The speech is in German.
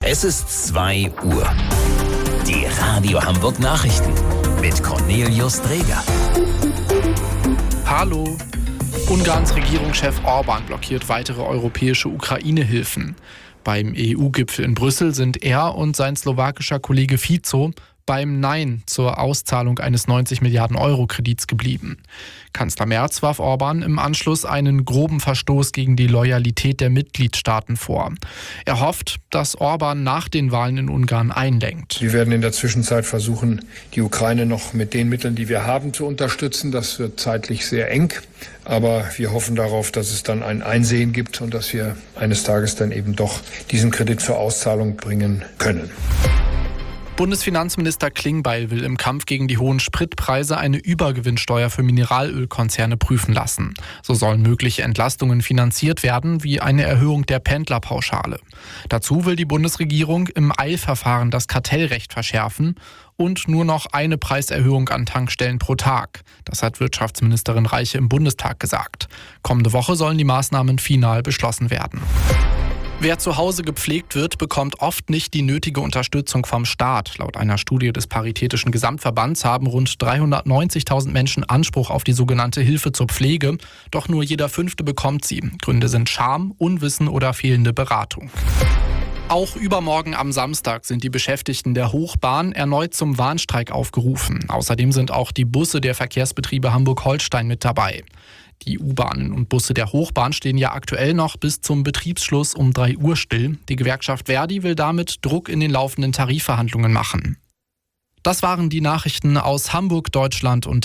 Es ist 2 Uhr. Die Radio Hamburg Nachrichten mit Cornelius Dreger. Hallo. Ungarns Regierungschef Orbán blockiert weitere europäische Ukraine-Hilfen. Beim EU-Gipfel in Brüssel sind er und sein slowakischer Kollege Fico beim Nein zur Auszahlung eines 90 Milliarden Euro Kredits geblieben. Kanzler Merz warf Orbán im Anschluss einen groben Verstoß gegen die Loyalität der Mitgliedstaaten vor. Er hofft, dass Orbán nach den Wahlen in Ungarn einlenkt. Wir werden in der Zwischenzeit versuchen, die Ukraine noch mit den Mitteln, die wir haben, zu unterstützen. Das wird zeitlich sehr eng, aber wir hoffen darauf, dass es dann ein Einsehen gibt und dass wir eines Tages dann eben doch diesen Kredit zur Auszahlung bringen können. Bundesfinanzminister Klingbeil will im Kampf gegen die hohen Spritpreise eine Übergewinnsteuer für Mineralölkonzerne prüfen lassen. So sollen mögliche Entlastungen finanziert werden, wie eine Erhöhung der Pendlerpauschale. Dazu will die Bundesregierung im Eilverfahren das Kartellrecht verschärfen und nur noch eine Preiserhöhung an Tankstellen pro Tag. Das hat Wirtschaftsministerin Reiche im Bundestag gesagt. Kommende Woche sollen die Maßnahmen final beschlossen werden. Wer zu Hause gepflegt wird, bekommt oft nicht die nötige Unterstützung vom Staat. Laut einer Studie des Paritätischen Gesamtverbands haben rund 390.000 Menschen Anspruch auf die sogenannte Hilfe zur Pflege. Doch nur jeder 5. bekommt sie. Gründe sind Scham, Unwissen oder fehlende Beratung. Auch übermorgen am Samstag sind die Beschäftigten der Hochbahn erneut zum Warnstreik aufgerufen. Außerdem sind auch die Busse der Verkehrsbetriebe Hamburg-Holstein mit dabei. Die U-Bahnen und Busse der Hochbahn stehen ja aktuell noch bis zum Betriebsschluss um 3 Uhr still. Die Gewerkschaft Verdi will damit Druck in den laufenden Tarifverhandlungen machen. Das waren die Nachrichten aus Hamburg, Deutschland und